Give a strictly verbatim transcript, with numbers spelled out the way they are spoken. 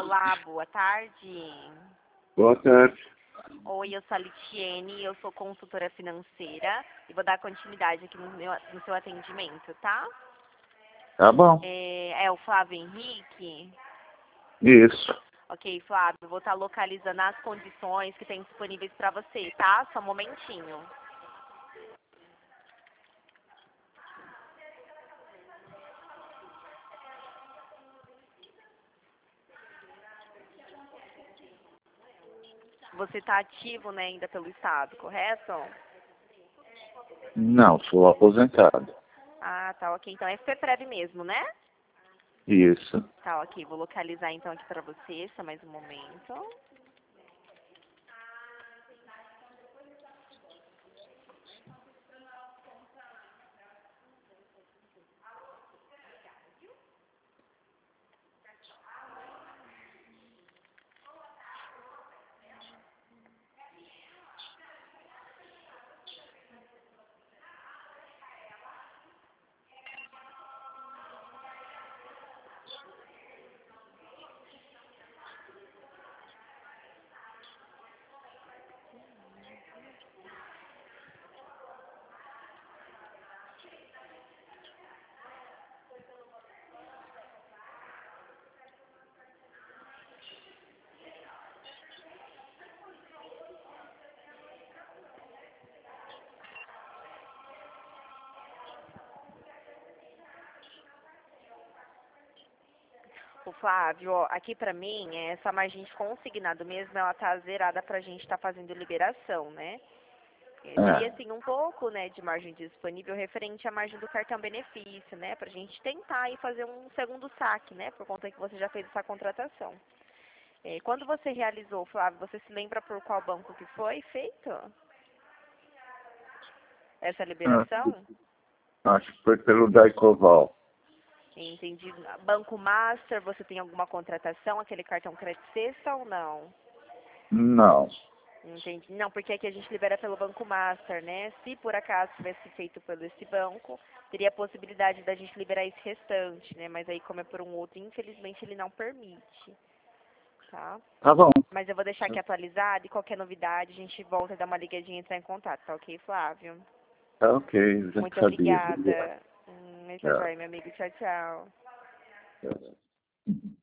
Olá, boa tarde. Boa tarde. Oi, eu sou a Litiene, eu sou consultora financeira e vou dar continuidade aqui no, meu, no seu atendimento, tá? Tá bom. É, é o Flávio Henrique? Isso. Ok, Flávio, eu vou estar localizando as condições que tem disponíveis para você, tá? Só um momentinho. Você está ativo, né, ainda pelo Estado, correto? Não, sou aposentado. Ah, tá, ok. Então é FEPREV mesmo, né? Isso. Tá, ok. Vou localizar então aqui para você, só mais um momento. O Flávio, ó, aqui pra mim, essa margem de consignado mesmo, ela tá zerada pra gente estar fazendo liberação, né? É, teria, É. assim, um pouco, né, de margem disponível referente à margem do cartão benefício, né? Pra gente tentar aí fazer um segundo saque, né? Por conta que você já fez essa contratação. É, quando você realizou, Flávio, você se lembra por qual banco que foi feito essa Acho, liberação? acho que foi pelo Daicoval. Entendi. Banco Master, você tem alguma contratação, aquele cartão crédito sexta ou não? Não. Entendi. Não, porque aqui a gente libera pelo Banco Master, né? Se por acaso tivesse feito pelo esse banco, teria a possibilidade da gente liberar esse restante, né? Mas aí como é por um outro, infelizmente ele não permite, tá? Tá bom. Mas eu vou deixar aqui atualizado e qualquer novidade a gente volta a dar uma ligadinha e entrar em contato, tá ok, Flávio? Tá ok, já Muito sabia. Obrigado. obrigada. Hum, esse é Tchau. meu amigo. Tchau, tchau. Tchau.